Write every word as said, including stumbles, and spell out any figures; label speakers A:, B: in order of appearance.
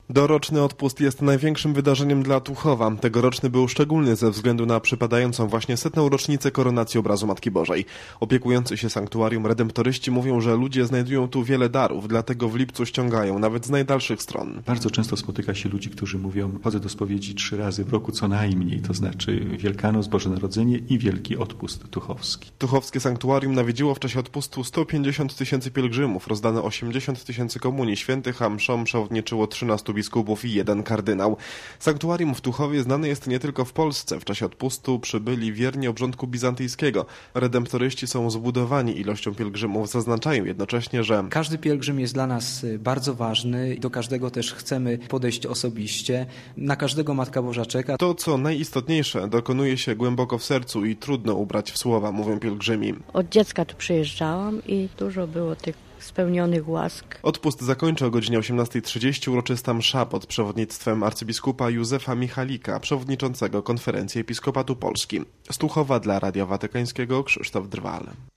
A: Doroczny odpust jest największym wydarzeniem dla Tuchowa. Tegoroczny był szczególny ze względu na przypadającą właśnie setną rocznicę koronacji obrazu Matki Bożej. Opiekujący się sanktuarium redemptoryści mówią, że ludzie znajdują tu wiele darów, dlatego w lipcu ściągają, nawet z najdalszych stron.
B: Bardzo często spotyka się ludzi, którzy mówią: chodzę do spowiedzi trzy razy w roku co najmniej, to znaczy Wielkanoc, Boże Narodzenie i Wielki Odpust Tuchowski.
A: Tuchowskie sanktuarium nawiedziło w czasie odpustu sto pięćdziesiąt tysięcy pielgrzymów, rozdano osiemdziesiąt tysięcy komunii świętych, a mszom przewodniczyło trzynastu biskupów i jeden kardynał. Sanktuarium w Tuchowie znane jest nie tylko w Polsce. W czasie odpustu przybyli wierni obrządku bizantyjskiego. Redemptoryści są zbudowani ilością pielgrzymów, zaznaczają jednocześnie, że
C: każdy pielgrzym jest dla nas bardzo ważny. Do każdego też chcemy podejść osobiście. Na każdego Matka Boża czeka.
A: To, co najistotniejsze, dokonuje się głęboko w sercu i trudno ubrać w słowa, mówią pielgrzymi.
D: Od dziecka tu przyjeżdżałam i dużo było tych spełnionych łask.
A: Odpust zakończy o godzinie osiemnastej trzydzieści uroczysta msza pod przewodnictwem arcybiskupa Józefa Michalika, przewodniczącego Konferencji Episkopatu Polski. Z Tuchowa dla Radia Watykańskiego Krzysztof Drwal.